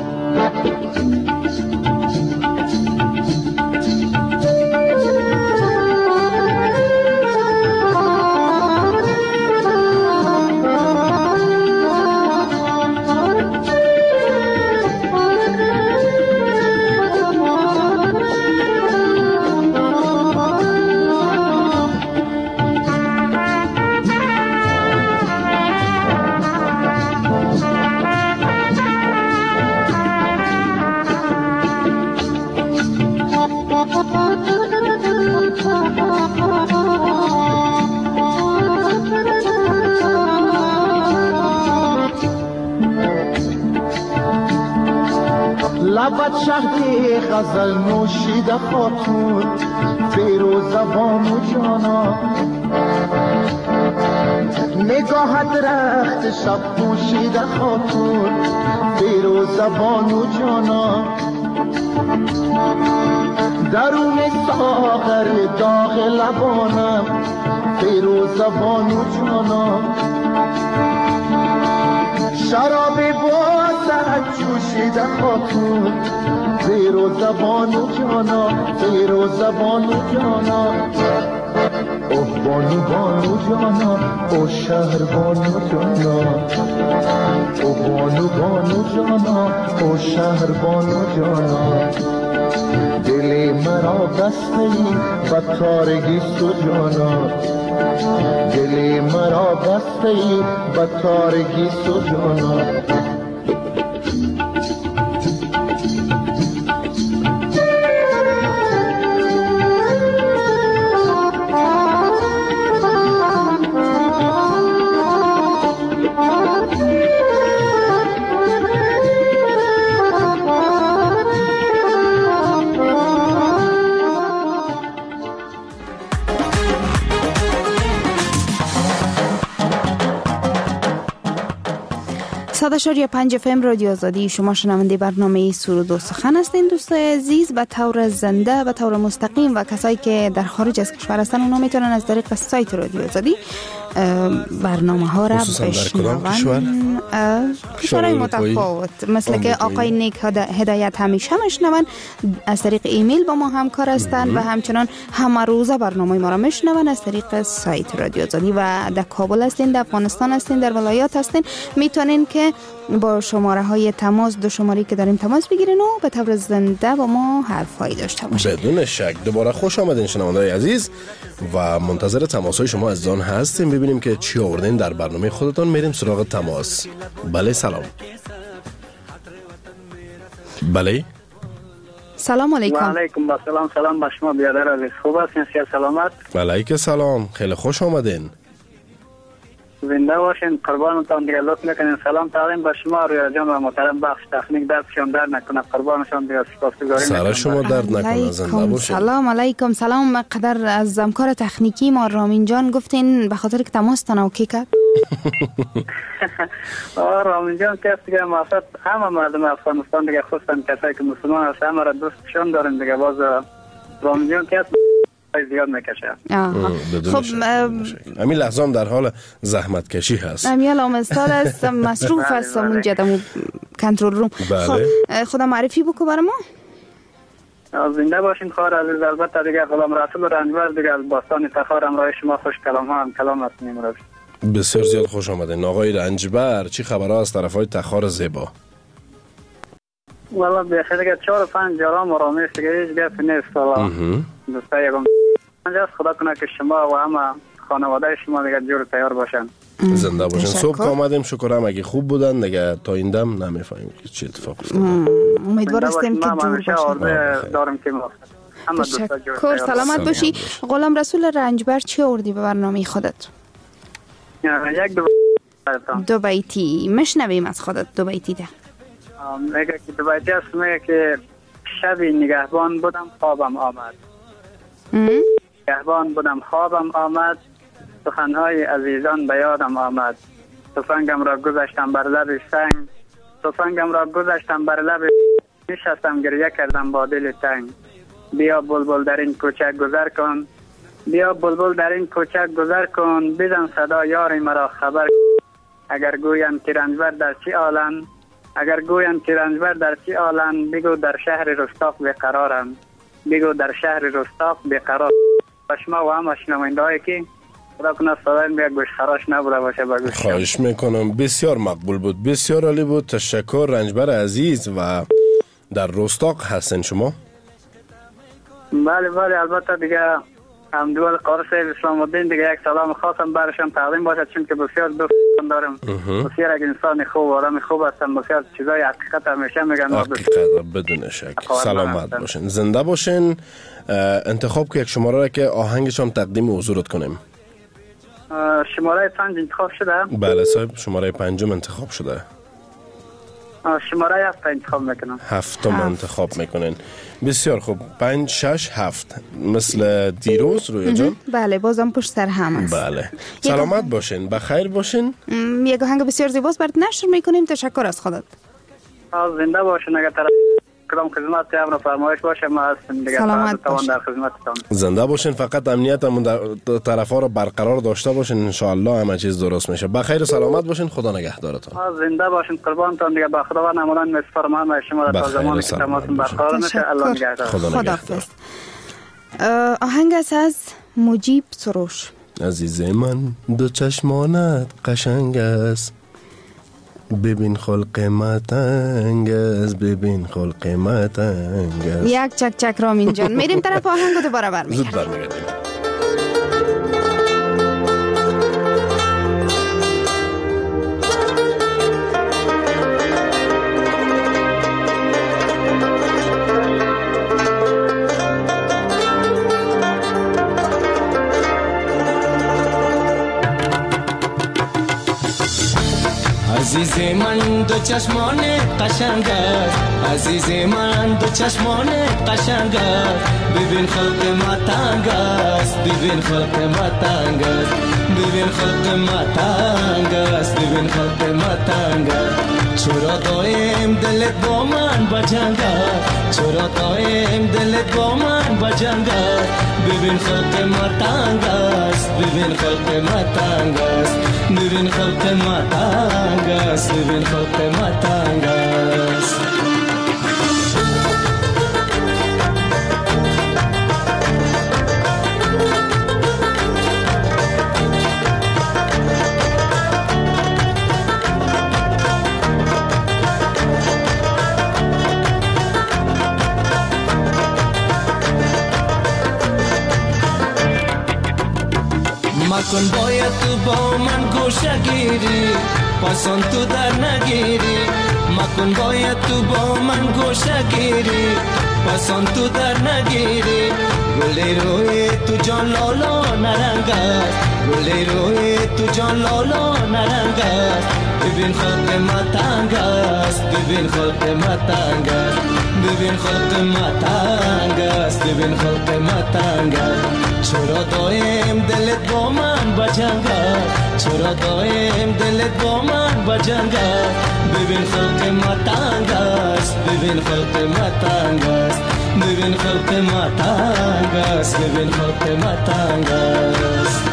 Speaker 16: لبت شهد غزل نوشیده خاتون فیروز بانو جانا نگاهت رخت شب پوشیده خاتون فیروز بانو جانا درون ساغر داغ لبانم فیروز بانو جانا شراب بازد جوشیده خاتون فیروز بانو جانا فیروز بانو جانا اوه بانو جانا او شهر بانو جانا اوه بانو جانا او شهر بانو جانا دل مرا بسته ای بدکارگی سجانا دل مرا بسته ای بدکارگی سجانا
Speaker 11: 100.5 FM رادیو آزادی. شما شنونده برنامه سرود و سخن هستین دوستای عزیز. به طور زنده، به طور مستقیم، و کسایی که در خارج از کشور هستن اونا میتونن از طریق سایت رادیو آزادی برنامه ها را بشنون. کشورهای متفاوت مثل که آقای نیک هدایت همیشه میشنون، از طریق ایمیل با ما همکار هستن و همچنان همه روزه برنامه ما را میشنون از طریق سایت رادیو آزادی. و در کابل هستین، در افغانستان هستین، در ولایات هستین، میتونین که با شماره های تماس، دو شماره که داریم تماس بگیرین و به طور زنده با ما حرفایی داشته باشین.
Speaker 12: بدون شک. دوباره خوش آمدین شنونده‌های عزیز و منتظر تماس‌های شما عزیزان هستیم. ببینیم که چی آوردین در برنامه خودتون. میریم سراغ تماس. بله سلام. بله
Speaker 11: سلام علیکم.
Speaker 13: و علیکم سلام به شما بیادر عزیز. خوب هستین؟ سلامت؟
Speaker 12: علیکم سلام. خیلی خوش آمدین.
Speaker 13: زنده باشین. قربانتان دیگه. لطف میکنین سلام تقدیم به شما رویا جان و محترم بخش تکنیک دستشون در نکنه. قربانشان دیگه سپاسگزاری میکنم.
Speaker 12: سر شما درد نکنه. زنده باشین.
Speaker 11: سلام علیکم. سلام. مقدر از همکار تکنیکی ما رامین جان گفتین به خاطر که تماس تنو کی کرد.
Speaker 13: رامین جان که دیگه مافت همه مردم افغانستان دیگه خصوصا کسایی که مسلمان هستن همه را دوستشون دارن دیگه. باز رامین جان که زیاد میکشه.
Speaker 11: خب
Speaker 12: همین لحظه هم در حال زحمت کشی هست.
Speaker 11: همین لامستال است، مصروف است اونجا در کنترل روم. خب خدا معرفی بکو برای ما.
Speaker 13: زنده باشین خواهر عزیز. البته دیگه غلام رسول رنجبر دیگه از باستان تخار همراه شما خوش کلام ها هم کلام هستیم امروز.
Speaker 12: بسیار زیاد خوش آمدین آقای رنجبر. چی خبرها از طرفای تخار زیبا؟
Speaker 13: والا بخیر دیگه 4 و 5 جرام آرامیش دیگه هیچ گپی نیست. والا دوستا یکم انجاست. خدا کنه که شما و همه خانواده شما دیگه جور تیار باشن.
Speaker 12: زنده باشن. صبح آمدیم شکرم. اگه خوب بودن دیگه تا این دم نمیفهمیم که چی اتفاق افتاد.
Speaker 11: امیدوار هستیم که جور
Speaker 13: باشن. دارم که
Speaker 11: تشکر. سلامت باشی. غلام رسول رنجبر چی آوردی به برنامه خودت؟
Speaker 13: یک
Speaker 11: دو بیتی مشنویم از خودت. دو بیتی ده.
Speaker 13: میگه که دو بیتی هست. میگه که شبی نگهبان بودم خوابم آمد. نگهبان بودم خوابم آمد. سخنهای عزیزان به یادم آمد. تفنگم را گذاشتم بر لب سنگ. تفنگم را گذاشتم بر لب نشستم گریه کردم با دل تنگ. بیا بلبل در این کوچه گذر کن. بیا بلبل در این کوچه گذر کن. بزن صدا یاری مرا خبر. اگر گویم که رنجبر در چی عالم. اگر گویم که رنجبر در چی عالم. بگو در شهر رستاق بیقرارم. بگو در شهر رستاق بیقرار. شما و همه شنونده هایی که خدا کنه صدایم بیاد گوش خراش نبوده باشه با گوش.
Speaker 12: خواهش میکنم. بسیار مقبول بود. بسیار عالی بود. تشکر رنجبر عزیز. و در رستاق هستین شما؟
Speaker 13: بله البته دیگه هم دول قارس اسلام الدین دیگه یک سلام خاصم برشان تقدیم باشد چون که بسیار دوست دارم. بسیار یک انسان خوب آدم خوب هستن. بسیار چیزای حقیقت همیشه میگن.
Speaker 12: حقیقت بدون شک. سلامت باشین. زنده باشین. انتخاب که یک شماره را که آهنگشان تقدیم حضورت کنیم.
Speaker 13: شماره 5 انتخاب شده؟
Speaker 12: بله صاحب شماره 5 انتخاب شده.
Speaker 13: شماره 7 انتخاب میکنم.
Speaker 12: 7 انتخاب میکنین. بسیار خوب. 5 6 7 مثل دیروز رویا جان.
Speaker 11: بله بازم پشت سر هم است.
Speaker 12: بله سلامت باشین. بخیر باشین.
Speaker 11: یک آهنگ بسیار زیباست برات نشر میکنیم. تشکر از خودت.
Speaker 13: زنده باشین. اگر کدام خدمت امر فرمایش باشه ما هستیم دیگه.
Speaker 11: سلامت
Speaker 13: باشین. در خدمتتون.
Speaker 12: زنده باشین. فقط امنیتمون در طرفا رو برقرار داشته باشین. ان شاء الله همه چیز درست میشه. بخیر و سلامت باشین. خدا نگهدارتون.
Speaker 13: زنده باشین. قربانتون دیگه. با خدا و نمودن مسفرمان شما تا زمانی که تماسون برقرار میشه. الله نگهدار.
Speaker 12: خدا نگهدار.
Speaker 11: آهنگ از مجیب سروش.
Speaker 12: عزیز من دو چشمانت قشنگ است. ببین خلق متنگ است. ببین خلق متنگ است.
Speaker 11: یک چک چک رامین جان. میریم طرف آهنگ و دوباره برمیگردیم.
Speaker 12: زود برمیگردیم.
Speaker 10: عزیز من دو چشمان قشنگ است. عزیز من دو چشمان قشنگ است. ببین خلق ما تنگ است. ببین خلق ما تنگ است. ببین خلق ما تنگ است. ببین
Speaker 17: ببین خلق ما تنگه چرا دایم دلت با من بجنگه چرا دایم دلت با من بجنگه ببین خلق ما تنگ است ببین خلق ما تنگ است ببین خلق ما تنگ است ببین خلق ما تنگ است مکن باید تو با من گوشه گیری پسند تو در نگیری مکن باید تو با من گوشه گیری پسند تو در نگیری گلی روی تو جان لالا نرنگ است گلی روی تو جان لالا نرنگ است ببین خلق ما تنگ است ببین خلق ما تنگ است ببین خلق ما تنگ است ببین خلق ما تنگ است چرا دایم دلت با من بجنگه چرا دایم دلت با من بجنگه ببین خلق ما تنگ است ببین خلق ما تنگ است ببین خلق ما تنگ است ببین خلق ما تنگ است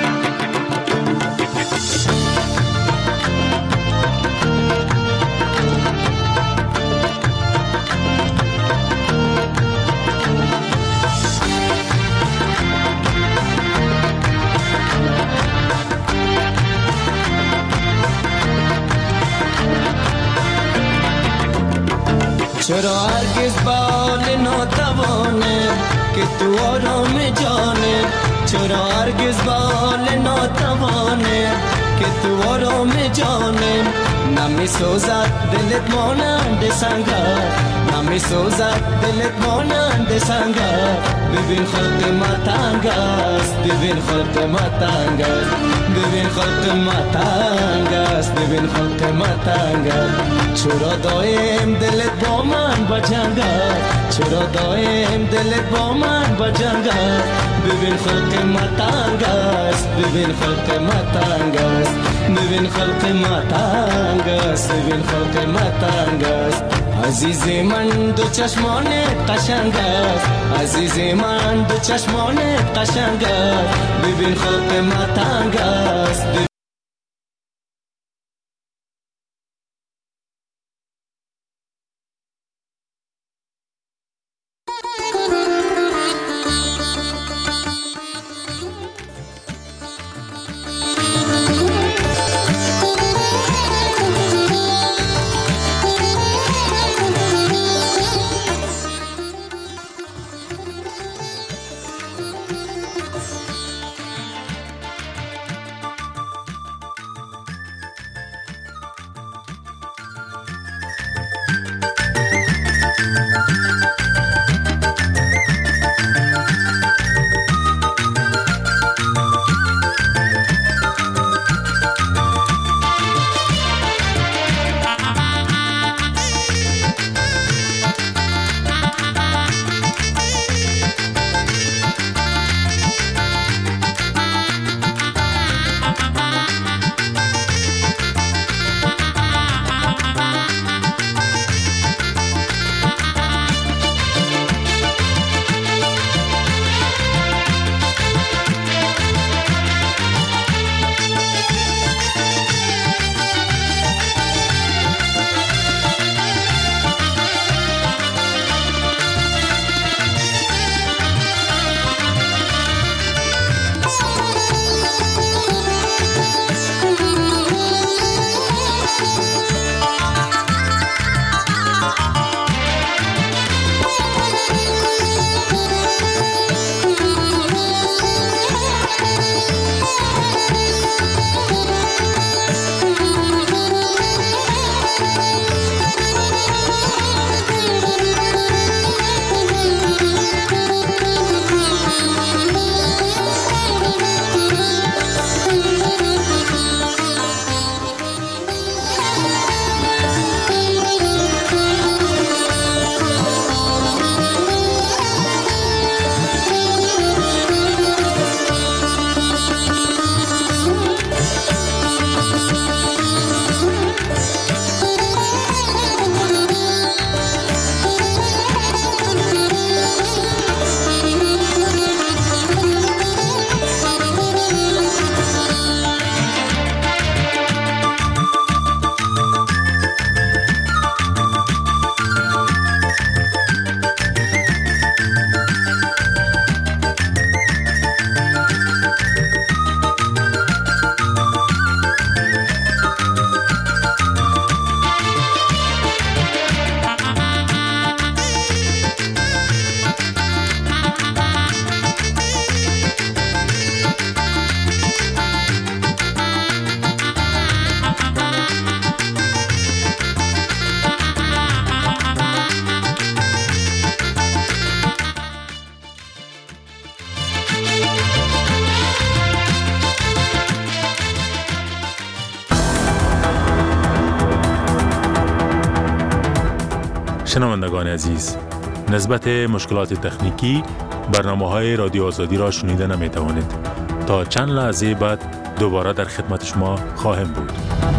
Speaker 17: چرا هرگز بال ناتوانه که تو آرام جانه چرا هرگز بال ناتوانه که تو آرام جانه نمی سوزد دلت مانند سنگر نمی سوزد دلت مانند سنگر ببین خلق ما تنگ است ببین خلق ما تنگ است ببین خلق ما تنگ است ببین خلق ما تنگ است چرا دایم دلت با من بجنگه چرا دایم دلت با من بجنگه ببین خلق ما تنگ است ببین خلق ما تنگ است ببین خلق ما تنگ است ببین خلق ما تنگ است عزیز من دو چشمانت قشنگ است عزیز من دو چشمانت قشنگ است ببین خلق ما تنگ است
Speaker 18: شنوندگان عزیز، نسبت مشکلات تکنیکی برنامه‌های رادیو آزادی را شنیده نمی‌توانید. تا چند لحظه بعد دوباره در خدمت شما خواهم بود.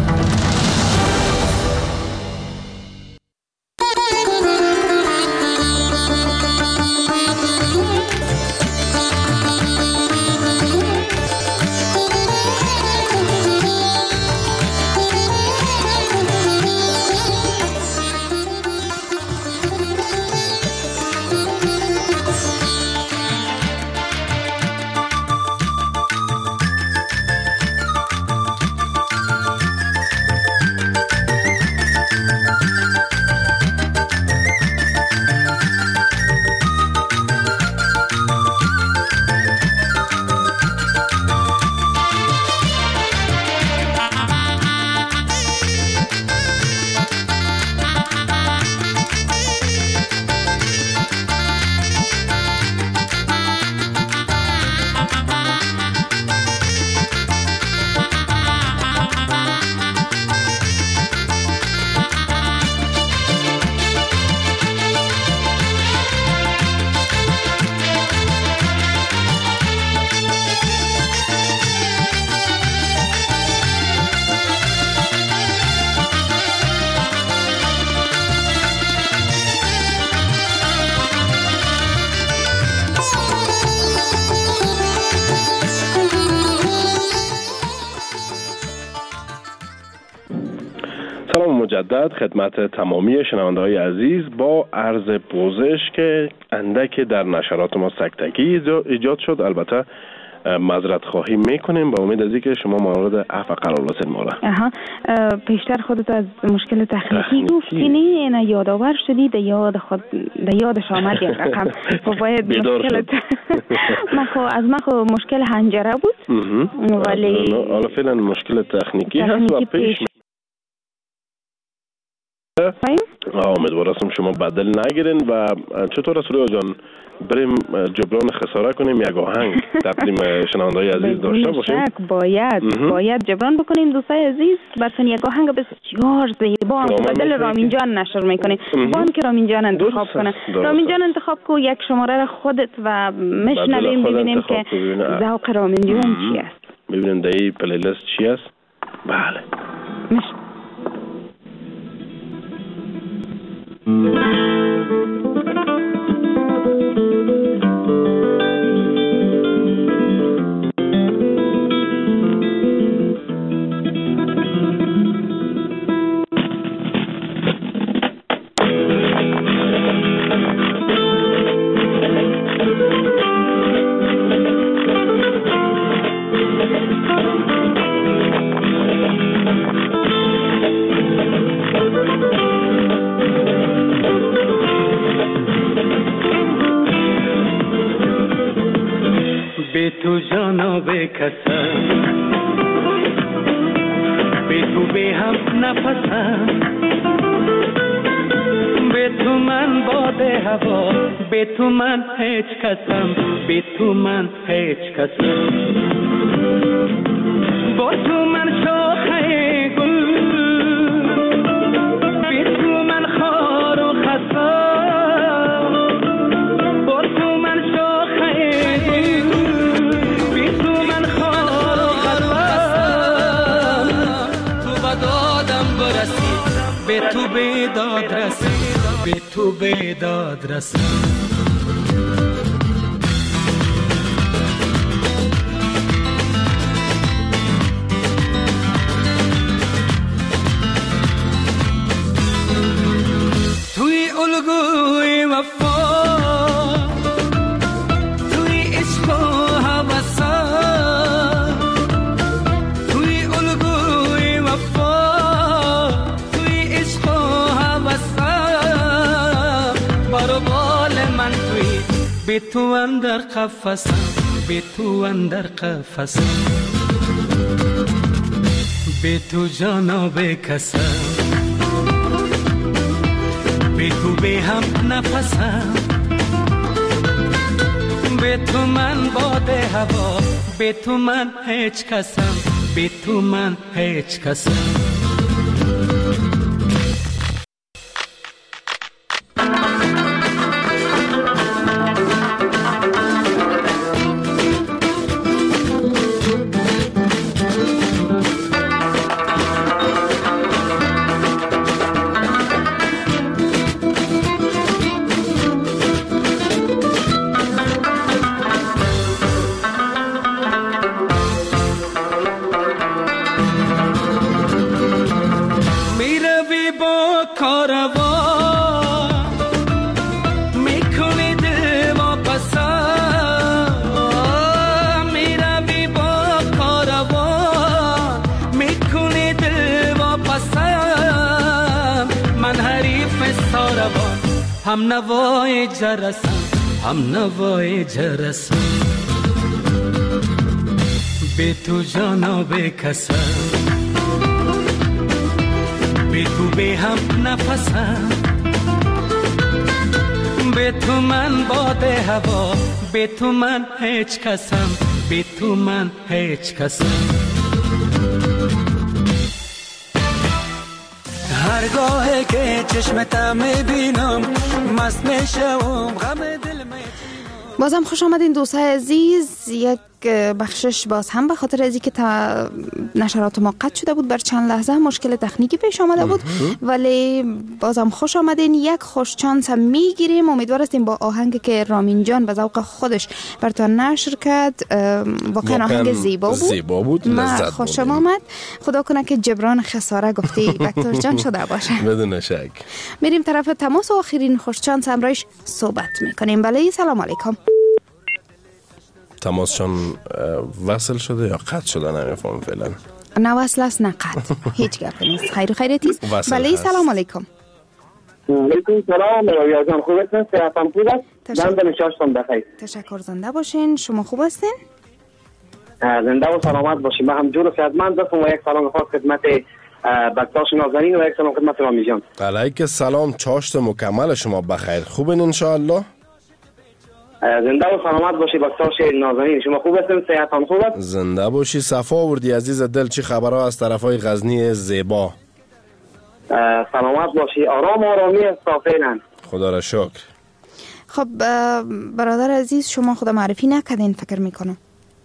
Speaker 12: مجدد خدمت تمامی شنونده‌های عزیز با عرض پوزش که اندک در نشرات ما سکتگی ایجاد شد. البته معذرت خواهی میکنیم با امید از اینکه شما مورد عفو قرار بدید ما را.
Speaker 11: پیشتر خودت از مشکل تکنیکی گفتی، نه یادآور شدی، در یادش آمد یک رقم باید مشکل از من مشکل حنجره بود، ولی
Speaker 12: حالا فعلا مشکل تکنیکی هست و پیش امیدوارم شما بدل نگیرین. و چطور است رویا جان بریم جبران خساره کنیم، یک آهنگ تقدیم شنونده‌های عزیز داشته باشیم؟
Speaker 11: باید جبران بکنیم دوستای عزیز. براتون یک آهنگ بسیار زیبا بدل رامین جان نشر میکنیم. بان که رامین جان انتخاب کنه. رامین جان انتخاب کو یک شماره را خودت و میشنویم ببینیم که ذوق رامین جان چی است.
Speaker 12: ببینیم در این پلیلیست چی است. بله.
Speaker 10: تو جانا به کسم به تو به هم نفسم، به تو من باد هوا، به تو من هیچ کسم، به تو من هیچ کسم، با تو من شاخه گل، به تو من خار و خسم، با تو من شاخه گل، به تو بیداد رسی، به تو بیداد رسی. توی الگوی وفا، توی عشق و هوسا، توی الگوی وفا، به تو اندر قفسم، به تو اندر قفسم، به تو جانا بکسم، به تو به هم نفسم، به تو من باد هوا، به تو من هیچ کسم، به تو من هیچ کسم. هم نوای جرسم هم نوای جرسم به تو جانا به کسم به تو به هم نفسم به تو من باد هوا به تو من هیچ کسم به تو من هیچ کسم هرگاه که چشمت میبینم مست میشم غم دل
Speaker 11: بازم خوش آمدین دوستای عزیز. یک بخشش باز هم به خاطر ازی که نشرات ما قطع شده بود بر چند لحظه مشکل تکنیکی پیش آمده بود، ولی بازم خوش آمدین. یک خوش چانس هم میگیریم. امیدوار هستیم با آهنگ که رامین جان به ذوق خودش براتون نشر کرد، واقعا آهنگ زیبا بود. ما خوشم آمد. خدا کنه که جبران خساره گفتی بکتاش جان شده باشه.
Speaker 12: بدون شک.
Speaker 11: میریم طرف تماس و آخرین خوش چانس همراهش صحبت میکنیم. بله سلام علیکم.
Speaker 12: تماسشان وصل شده یا قطع شده نمیفهم فعلا.
Speaker 11: نه وصل است نه قطع. هیچ گپ نیست. خیر و خیرتی است. بله سلام علیکم.
Speaker 15: علیکم سلام. یا جان خوب هستین؟ صحتتون خوب است؟ زنده نشاستم بخیر.
Speaker 11: تشکر. زنده باشین. شما خوب هستین؟
Speaker 15: زنده و سلامت باشین. من هم جور و صحتمند هستم و یک سلام خاص خدمت بکتاش نازنین و یک سلام خدمت رامی جان.
Speaker 12: علیک سلام. چاشت مکمل شما بخیر. خوبین ان شاء الله؟
Speaker 15: زنده و سلامت باشی بکتاش نازنین. شما خوب هستین؟ صحتتون خوب است؟
Speaker 12: زنده باشی. صفا آوردی عزیز دل. چی خبرها از طرفای غزنی زیبا؟
Speaker 15: سلامت باشی. آرام آرامی صافینا.
Speaker 12: خدا را شکر.
Speaker 11: خب برادر عزیز شما خدا معرفی نکردین فکر میکنم.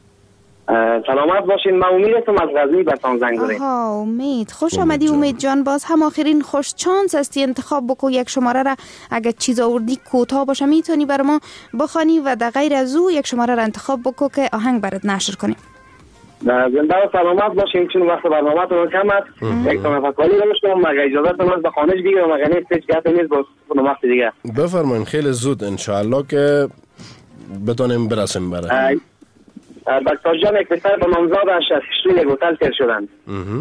Speaker 15: سلامت باشین. من امید هستم از غزنی براتون زنگ زدم.
Speaker 11: آها امید. خوش آمدی امید جان. باز هم آخرین خوش چانس هستی. انتخاب بکو یک شماره را. اگر چیز آوردی کوتاه باشه میتونی بر ما بخوانی و در غیر از او یک شماره را انتخاب بکو که آهنگ برات نشر کنیم.
Speaker 15: زنده و سلامت باشین. چون وقت برنامه‌تون کم است. یک تنفکری داشتم. مگه اجازه من به خانه بگیرم مگه نیست هیچ گپ نیست باز وقت دیگه.
Speaker 12: بفرمایید. خیلی زود ان شاء الله که بتونیم برسیم برای
Speaker 15: بکتاش جان. یک پسر به نامزادش از کشتی یک هتل تیر شدند.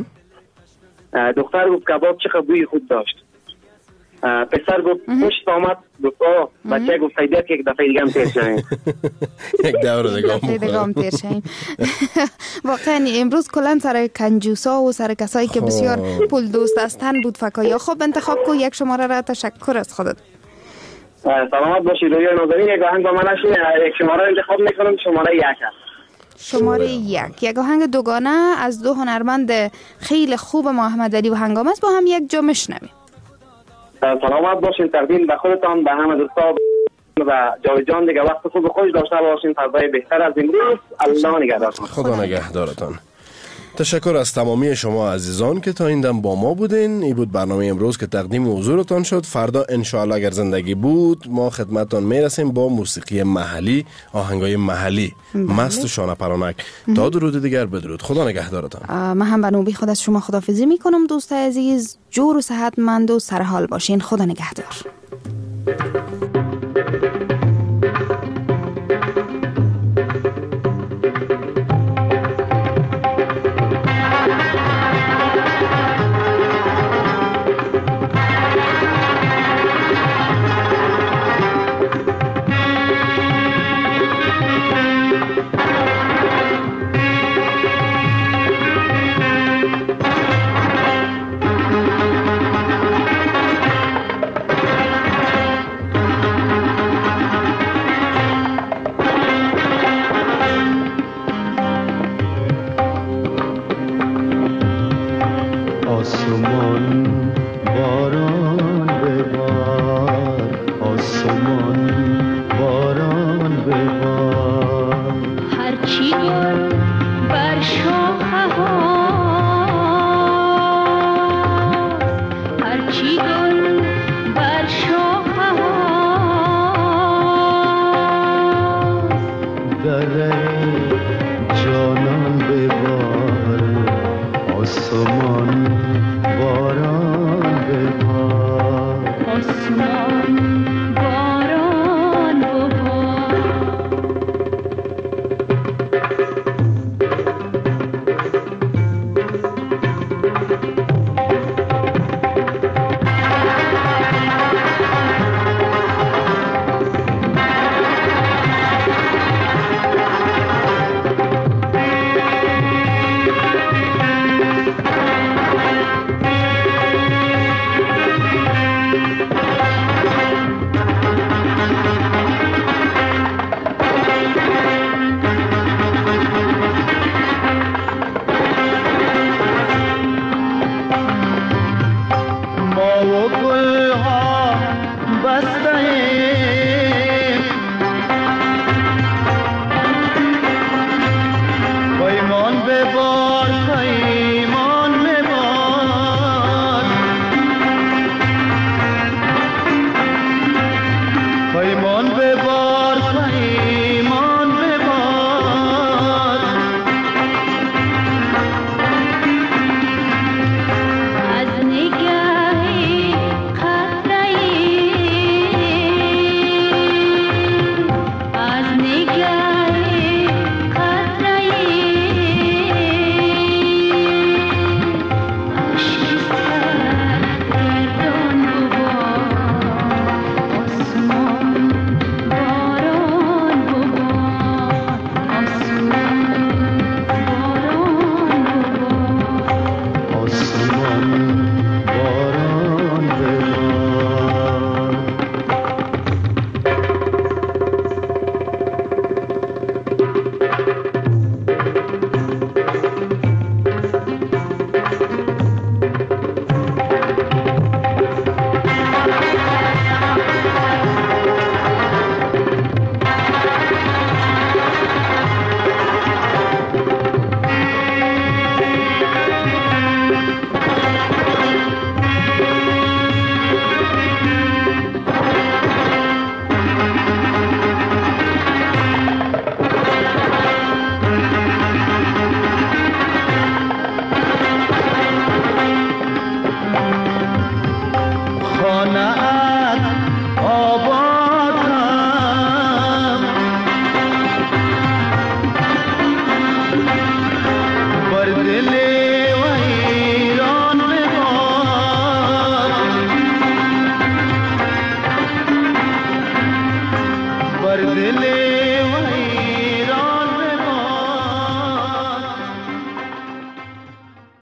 Speaker 15: دختر گفت کباب چه بوی خوب داشت. پسر گفت خوشت آمد. گفت بچه گفت فایده که یک دفعه دیگه هم تیر شدیم.
Speaker 12: یک دور
Speaker 11: دیگه هم تیر شدیم. واقعا امروز کلان سر کنجوسا و سر کسایی که بسیار پول دوست هستن بود فکایا. خب انتخاب کو یک شماره را. تشکر از خودت.
Speaker 15: سلامت باشی. روی نازنین یک آهنگ با من نشین. یک شماره انتخاب میکنم. شماره 1 است.
Speaker 11: شماره 1 یک آهنگ دوگانه از دو هنرمند خیلی خوب محمد علی و هنگام است. با هم یک جا میشنویم.
Speaker 15: سلامت باشین. تقدیم به خودتان به همه دوستا و جاوید جان دیگه وقت خوب خوش داشته باشین. فردای بهتر از امروز. الله نگهدارتان.
Speaker 12: خدا نگهدارتان. تشکر از تمامی شما عزیزان که تا این دم با ما بودین. این بود برنامه امروز که تقدیم حضورتان شد. فردا انشاءالله اگر زندگی بود ما خدمتتان میرسیم با موسیقی محلی، آهنگای محلی مست و شانه پرانک. تا درود دیگر بدرود. خدا نگهدارتان.
Speaker 11: من هم به نوبه خود از شما خداحافظی میکنم دوستای عزیز. جور و صحتمند و سرحال باشین. خدا نگهدار.
Speaker 14: آسمان